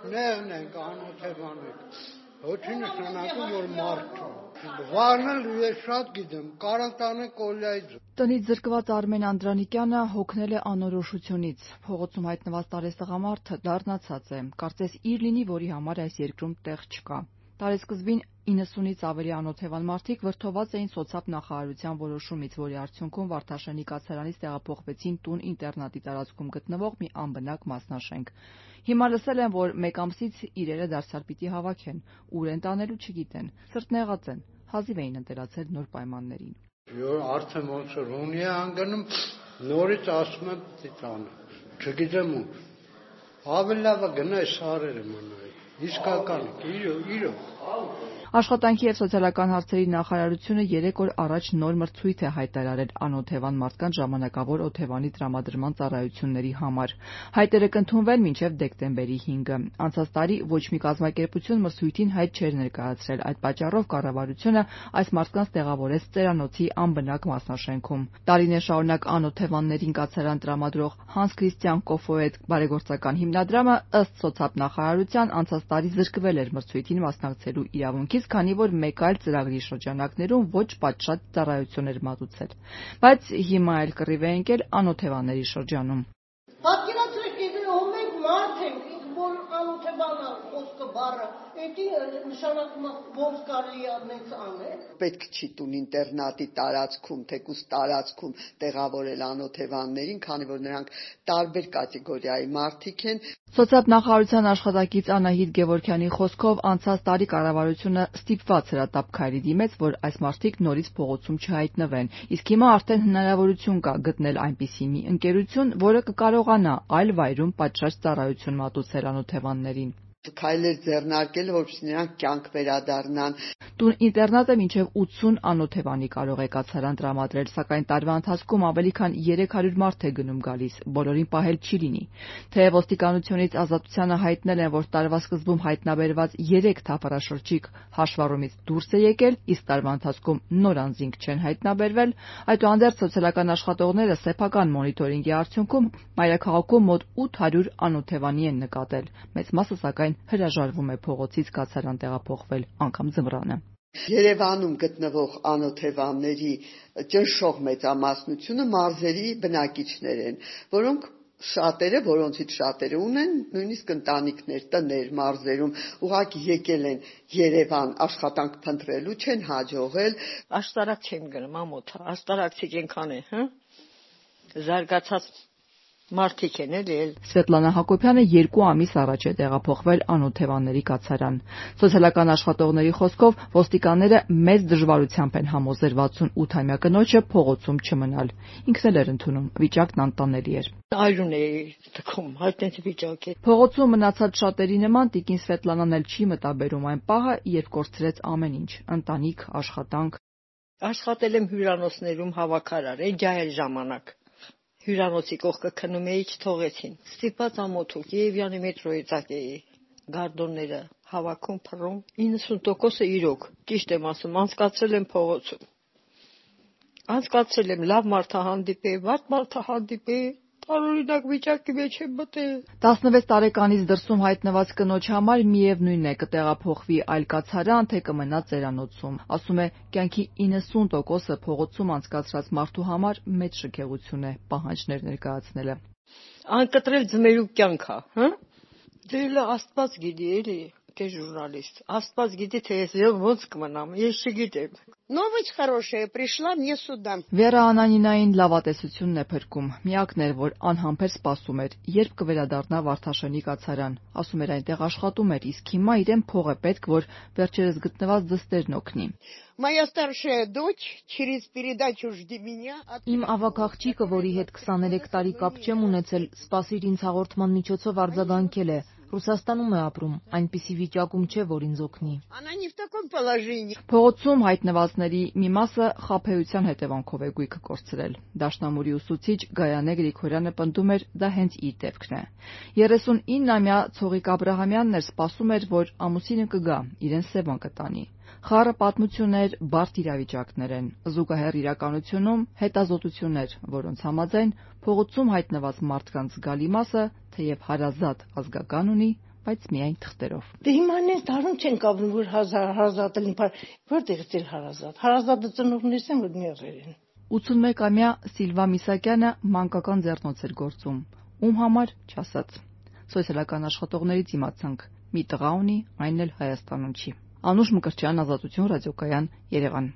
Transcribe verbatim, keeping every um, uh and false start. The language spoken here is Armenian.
Նեղն ենք, անօթևան ենք, ոչի նշանակում, որ մարդ չունի։ Վարնել ես շատ գիտեմ, կարող տանը կոլյայից։ Տնից զրկված Արմեն Անդրանիկյանը հոգնել է անորոշությունից։ Փողոցում հայտնված տարեստղամարդը դառնացած է, կարծես իր լինի, որի համար այս երկրում տեղ չկա։ Տարեսկզբին իննսունից ավելի անօթևան մարդիկ վրդոված էին սոցապ նախարարության որոշումից, որի արդյունքում Վարդաշենի կացարանից տեղափոխվեցին տուն-ինտերնատի տարածքում գտնվող մի անբնակ մասնաշենք։ Հիմա լսել են, որ մեկ ամսից իրերը դարձյալ պիտի հավաքեն, ուր են տանելու չգիտեն, սրտնեղած են, հազիվ էին ընտելացել նոր պայմաններին։ Արդեն ոնց որ ունի անգնում, նորից ասում եմ տիտանը, չգիտեմ ուր, ավելի լավ է գնայ սարերը մնայի, իսկական իրո, իրո։ Աշխատանքի և սոցիալական հարցերի նախարարությունը երեք օր առաջ նոր մրցույթ է հայտարարել անօթևան մարդկանց ժամանակավոր օթևանի տրամադրման ծառայությունների համար։ Հայտերը կընդունվեն մինչև դեկտեմբերի հինգը։ Անցած տարի ոչ մի կազմակերպություն մրցույթին հայտ չէր ներկայացրել, այդ պատճառով կառավարությունը այս մարդկանց տեղավորեց Ծերանոցի անբնակ մասնաշենքում։ Տարիներ շարունակ անօթևաններին կացարան տրամադրող Հանս Քրիստիան Կոֆոետ բարեգործական հիմնադրամը ըստ սոցապ նախարարության անցած տարի զրկվել էր մրցույթին մասնակցելու իրավունքից, քանի որ մեկ այլ ծրագրի շրջանակներում ոչ պատշաճ ծառայություն էր մատուցել։ Բայց հիմա էլ կռիվ է ընկել անօթևանների շրջանում։ Պատկերացրեք, ով մենք մարդ ենք, որ անօթևան խոսքը բառը, էդի նշանակում է ոնց կարելի է մեծ անել։ Պետք չի տուն ինտերնատի տարածքում, թեկուզ տարածքում տեղավորել անօթևաններին, քանի որ նրանք տարբեր կատեգորիայի մարդիկ են։ Սոցիալ նախարարության աշխատակից Անահիտ Գևորգյանի խոսքով անցած տարի կառավարությունը ստիպված հրատապ քայլի դիմեց, որ այս մարդիկ նորից փողոցում չհայտնվեն, իսկ հիմա արդեն հնարավորություն կա գտնել այնպիսի մի ընկերություն, որը կկարողանա այլ վայրում պատշաճ ծառայություն մատուցել անօթևաններին։ Քայլեր ձեռնարկել, որպեսզի նրանք կյանք վերադառնան։ Տուն-ինտերնատը մինչև ութսուն անօթևանի կարող է կացարան տրամադրել, սակայն տարվա ընթացքում ավելի քան երեք հարյուր մարդ է գնում գալիս, բոլորին պահել չի լինի։ Թեև ոստիկանությունից ազատությանը հայտնել են, որ տարվա սկզբում հայտնաբերված երեք թափառաշրջիկ հաշվառումից դուրս է եկել, իսկ տարվա ընթացքում նոր անձինք չեն հայտնաբերվել, այդուհանդերձ սոցիալական աշխատողները սեփական մոնիտորինգի արդյունքում մայրաքաղաքում մոտ ութ հարյուր անօթևանի են նկատել։ Մեծ մասը սակայն հրաժարվում է փողոցից կացարան տեղափոխվել, անգամ ձմռանը։ Երևանում գտնվող անօթևանների ճնշող մեծամասնությունը մարզերի բնակիչներ են, որոնք շատերը, որոնցից շատերը ունեն նույնիսկ ընտանիքներ, տներ մարզերում, ուղղակի եկել են Երևան աշխատանք փնտրելու, չեն հաջողել։ Աշտարակ չեմ գնում, ամոթ, աշտարակցիկ ենքան է, հա։ Զարգացած մարդիկ են էլի։ Սվետլանա Հակոբյանը երկու ամիս առաջ է տեղափոխվել անօթևանների կացարան։ Սոցիալական աշխատողների խոսքով ոստիկանները մեծ դժվարությամբ են համոզել վաթսունութամյա կնոջը փողոցում չմնալ։ Ինքն էլ էր ընդունում, վիճակն անտանելի էր։ Այրուն է թքում, հայտնեց վիճակ է։ Փողոցում մնացած շատերի նման տիկին Սվետլանան էլ չի մտաբերում այն պահը, երբ կորցրեց ամեն ինչ՝ ընտանիք, աշխատանք։ Աշխատել եմ հյուրանոցներում հավաքարար, էջահել ժամանակ։ Հյուրանոցի կողքը քնում էի, չթողեցին։ Ստիպած ամոթուկ Երևանի մետրոյի ծակ էի, գարդոնները հավաքում, փռում։ իննսուն տոկոսը իրոք, ճիշտ եմ ասում, անցկացրել եմ փողոցում։ Անցկացրել եմ լավ մարդահանդիպ է, վատ մարդահանդիպ է, տարօրինակ վիճակի մեջ եմ մտել։ տասնվեց տարեկանից դրսում հայտնված կնոջ համար միևնույն է կտեղափոխվի այլ կացարան, թե կմնա Ծերանոցում։ Ասում է, կյանքի իննսուն տոկոսը փողոցում անցկացրած մարդու համար մեծ շքեղություն է պահանջներ ներկայացնելը։ Անկտրել ձմերու կյանք է, հա։ Դե Աստված գիտի էլի, թե ժուրնալիստ։ Աստված գիտի, թե ես ոնց կմնամ, ես չգիտեմ։ Новость хорошая пришла мне сюда։ Վերա Անանինային լավատեսությունն է փրկում։ Միակն էր, որ անհամբեր սպասում էր, երբ կվերադառնա Վարդաշենի կացարան։ Ասում էր այնտեղ աշխատում էր, իսկ հիմա իրեն փող է պետք, որ վերջերս գտնված դստերն օգնի։ Моя старшая дочь через передачу «Жди меня». Իմ ավագ աղջիկը, որի հետ քսաներեք տարի կապ չեմ ունեցել, սպասիր ինձ հաղորդման միջոցով արձագանքել է։ Ռուսաստանում է ապրում, այնպիսի վիճակում չէ, որ ինձ օգնի։ Փողոցում հայտնվածների մի մասը խաբեության հետևանքով է գույքը կորցրել։ Դաշնամուրի ուսուցիչ Գայանե Գրիգորյանը պնդում էր, դա հենց իր դեպքն է։ երեսունինամյա Ցողիկ Աբրահամյանն էր սպասում էր, որ ամուսինը կգա, իրեն Սևան կտանի։ Խառը պատմություններ, բարդ իրավիճակներ են, զուգահեռ իրականությունում հետազոտություններ, որոնց համաձայն փողոցում հայտնված մարդկանց զգալի մասը, թեև հարազատ ազգական ունի, բայց միայն թղթերով։ Դե հիմա այնպես դառնում չեն կապնում, որ հարազատը լինի, որտեղից էլ հարազատ։ Հարազատը ծնողներս են, որ մեղր են։ ութսունմեկամյա Սիլվա Միսակյանը մանկական ձեռնոց էր գործում, ում համար չասած։ Սոցիալական աշխատողներից իմացանք՝ մի տղա ունի, այն էլ Հայաստանում չի։ Անուշ Մկրտչյան, Ազատություն ռադիոկայան, Երևան։